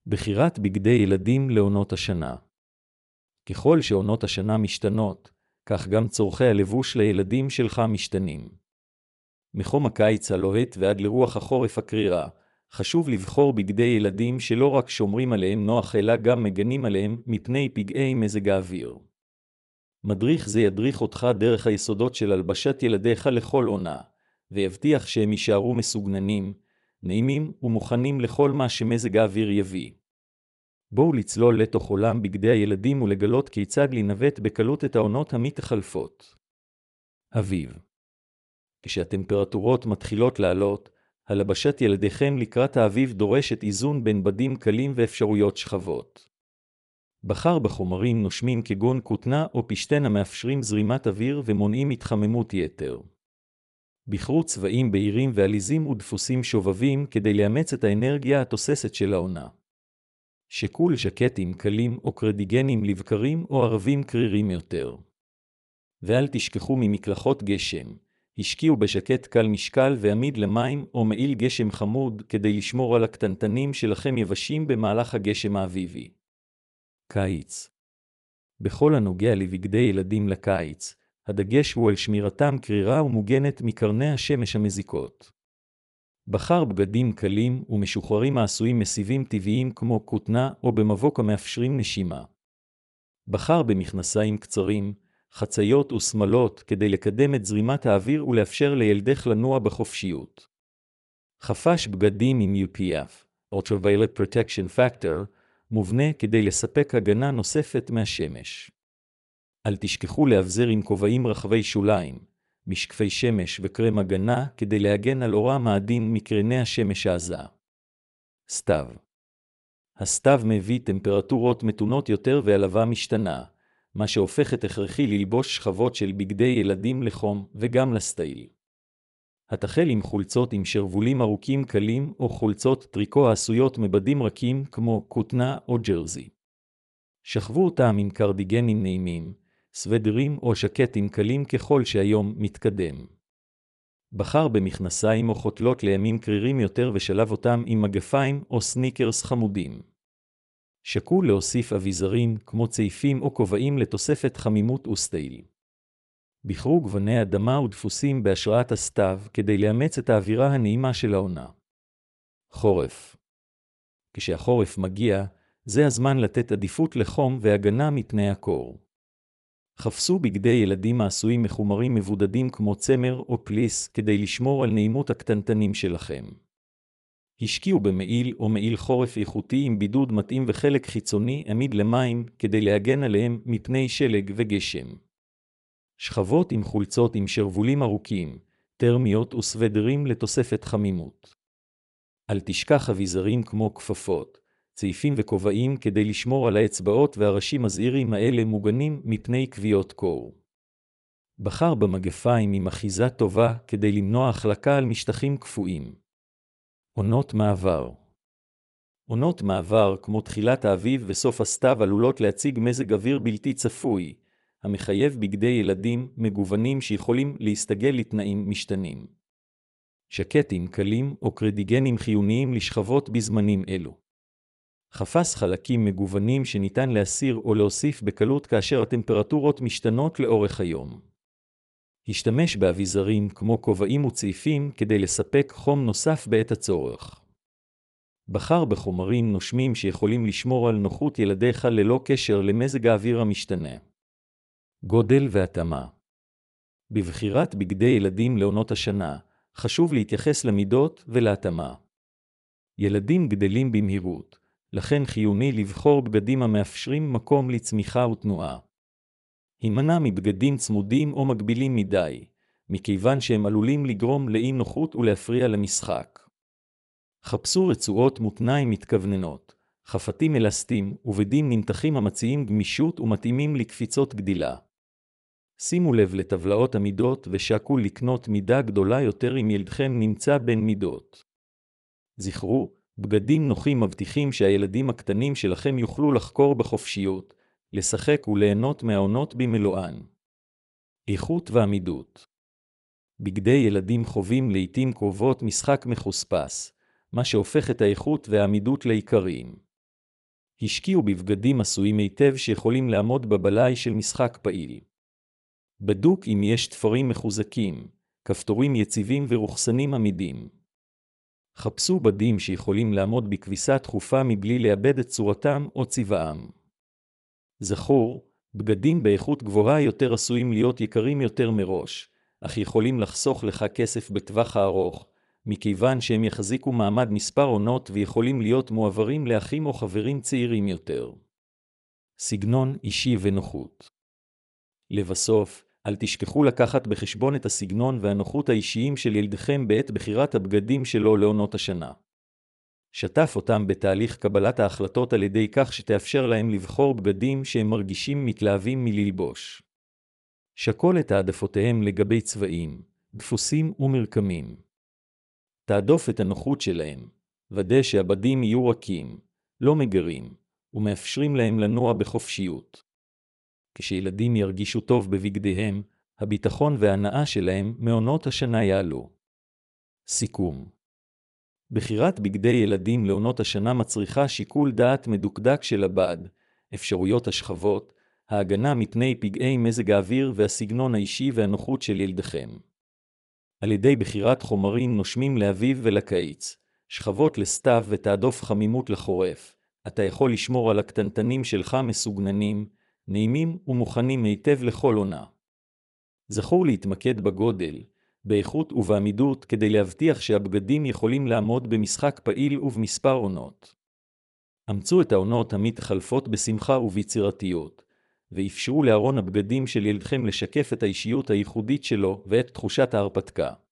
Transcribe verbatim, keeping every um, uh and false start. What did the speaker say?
בחירת בגדי ילדים לעונות השנה. ככל שעונות השנה משתנות, כך גם צורכי הלבוש לילדים שלך משתנים. מחום הקיץ הלוהט ועד לרוח החורף הקרירה, חשוב לבחור בגדי ילדים שלא רק שומרים עליהם נוח אלא גם מגנים עליהם מפני פגעי מזג האוויר. מדריך זה ידריך אותך דרך היסודות של הלבשת ילדיך לכל עונה, ויבטיח שהם יישארו מסוגננים, נעימים ומוכנים לכל מה שמזג האוויר יביא. בואו לצלול לתוך עולם בגדי הילדים ולגלות כיצד לנווט בקלות את העונות המתחלפות. אביב. כשהטמפרטורות מתחילות לעלות, הלבשת ילדיכם לקראת האביב דורשת איזון בין בדים קלים ואפשרויות שכבות. בחר בחומרים נושמים כגון כותנה או פשטן המאפשרים זרימת אוויר ומונעים התחממות יתר. בחרו צבעים בהירים ועליזים ודפוסים שובבים כדי לאמץ את האנרגיה התוססת של העונה. שקול ז'קטים קלים או קרדיגנים לבקרים או ערבים קרירים יותר. ואל תשכחו ממקלחות גשם. השקיעו בז'קט קל משקל ועמיד למים או מעיל גשם חמוד כדי לשמור על הקטנטנים שלכם יבשים במהלך הגשם האביבי. קיץ. בכל הנוגע לבגדי ילדים לקיץ, הדגש הוא על שמירתם קרירה ומוגנת מקרני השמש המזיקות. בחר בגדים קלים ומשוחררים העשויים מסיבים טבעיים כמו כותנה או במבוק המאפשרים נשימה. בחר במכנסיים קצרים, חציות ושמלות כדי לקדם את זרימת האוויר ולאפשר לילדך לנוע בחופשיות. חפש בגדים עם יו פי אף, Ultraviolet Protection Factor, מובנה כדי לספק הגנה נוספת מהשמש. אל תשכחו להבזר עם כובעים רחבי שוליים, משקפי שמש וקרם הגנה כדי להגן על אורם העדין מקרני השמש העזה. סתיו. הסתיו מביא טמפרטורות מתונות יותר והלבה משתנה, מה שהופך את הכרחי ללבוש שכבות של בגדי ילדים לחום וגם לסטייל. התחל עם חולצות עם שרבולים ארוכים קלים או חולצות טריקו העשויות מבדים רכים כמו כותנה או ג'רזי. שכבו אותם עם קרדיגנים נעימים, סוודרים או ז'קטים קלים ככל שהיום מתקדם. בחר במכנסיים או חותלות לימים קרירים יותר ושלב אותם עם מגפיים או סניקרס חמודים. שקול להוסיף אביזרים כמו צעיפים או כובעים לתוספת חמימות וסטייל. בחרו גווני אדמה ודפוסים בהשראת הסתיו כדי לאמץ את האווירה הנעימה של העונה. חורף. כשהחורף מגיע, זה הזמן לתת עדיפות לחום והגנה מפני הקור. חפשו בגדי ילדים העשויים מחומרים מבודדים כמו צמר או פליס כדי לשמור על נעימות הקטנטנים שלכם. השקיעו במעיל או מעיל חורף איכותי עם בידוד מתאים וחלק חיצוני עמיד למים כדי להגן עליהם מפני שלג וגשם. שכבות עם חולצות עם שרבולים ארוכים, טרמיות וסוודרים לתוספת חמימות. אל תשכח אביזרים כמו כפפות, צעיפים וכובעים כדי לשמור על האצבעות והראשים הזעירים האלה מוגנים מפני כוויות קור. בחר במגפיים עם אחיזה טובה כדי למנוע החלקה על משטחים קפואים. עונות מעבר. עונות מעבר כמו תחילת האביב וסוף הסתיו עלולות להציג מזג אוויר בלתי צפוי, המחייב בגדי ילדים מגוונים שיכולים להסתגל לתנאים משתנים. ז'קטים קלים או קרדיגנים חיוניים לשכבות בזמנים אלו. חפש חלקים מגוונים שניתן להסיר או להוסיף בקלות כאשר הטמפרטורות משתנות לאורך היום. השתמש באביזרים כמו כובעים וצעיפים כדי לספק חום נוסף בעת הצורך. בחר בחומרים נושמים שיכולים לשמור על נוחות ילדיך ללא קשר למזג האוויר המשתנה. גודל והתאמה. בבחירת בגדי ילדים לעונות השנה, חשוב להתייחס למידות ולהתאמה. ילדים גדלים במהירות, לכן חיוני לבחור בגדים המאפשרים מקום לצמיחה ותנועה. הימנע מבגדים צמודים או מגבילים מדי, מכיוון שהם עלולים לגרום לאי נוחות ולהפריע למשחק. חפשו רצועות מותניים מתכווננות, חפתים אלסטיים ובדים נמתחים המציעים גמישות ומתאימים לקפיצות גדילה. שימו לב לטבלאות המידות ושקול לקנות מידה גדולה יותר אם ילדכם נמצא בין מידות. זכרו, בגדים נוחים מבטיחים שהילדים הקטנים שלכם יוכלו לחקור בחופשיות, לשחק וליהנות מהעונות במלואן. איכות ועמידות. בגדי ילדים חווים לעתים קרובות משחק מחוספס, מה שהופך את האיכות והעמידות לעיקריים. השקיעו בבגדים עשויים היטב שיכולים לעמוד בבלאי של משחק פעיל. בדוק אם יש תפרים מחוזקים, כפתורים יציבים ורוחסנים עמידים. חפשו בדים שיכולים לעמוד בכביסה תכופה מבלי לאבד את צורתם או צבעם. זכור, בגדים באיכות גבוהה יותר עשויים להיות יקרים יותר מראש, אך יכולים לחסוך לך כסף בטווח הארוך, מכיוון שהם יחזיקו מעמד מספר עונות ויכולים להיות מועברים לאחים או חברים צעירים יותר. סגנון אישי ונוחות. לבסוף, אל תשכחו לקחת בחשבון את הסגנון והנוחות האישיים של ילדכם בעת בחירת הבגדים שלו לעונות השנה. שתף אותם בתהליך קבלת ההחלטות על ידי כך שתאפשר להם לבחור בגדים שהם מרגישים מתלהבים מללבוש. שקול את העדפותיהם לגבי צבעים, דפוסים ומרקמים. תעדוף את הנוחות שלהם, ודא שהבדים יהיו רכים, לא מגרים, ומאפשרים להם לנוע בחופשיות. כשילדים ירגישו טוב בבגדיהם, הביטחון וההנאה שלהם מעונות השנה יעלו. סיכום. בחירת בגדי ילדים לעונות השנה מצריכה שיקול דעת מדוקדק של הבד, אפשרויות השכבות, ההגנה מפני פגעי מזג האוויר והסגנון האישי והנוחות של ילדכם. על ידי בחירת חומרים נושמים לאביב ולקיץ, שכבות לסתיו ותעדוף חמימות לחורף, אתה יכול לשמור על הקטנטנים שלך מסוגננים, נעימים ומוכנים היטב לכל עונה. זכור להתמקד בגודל, באיכות ובעמידות כדי להבטיח שהבגדים יכולים לעמוד במשחק פעיל ובמספר עונות. אמצו את העונות המתחלפות בשמחה וביצירתיות, ואפשרו לארון הבגדים של ילדכם לשקף את האישיות הייחודית שלו ואת תחושת ההרפתקה.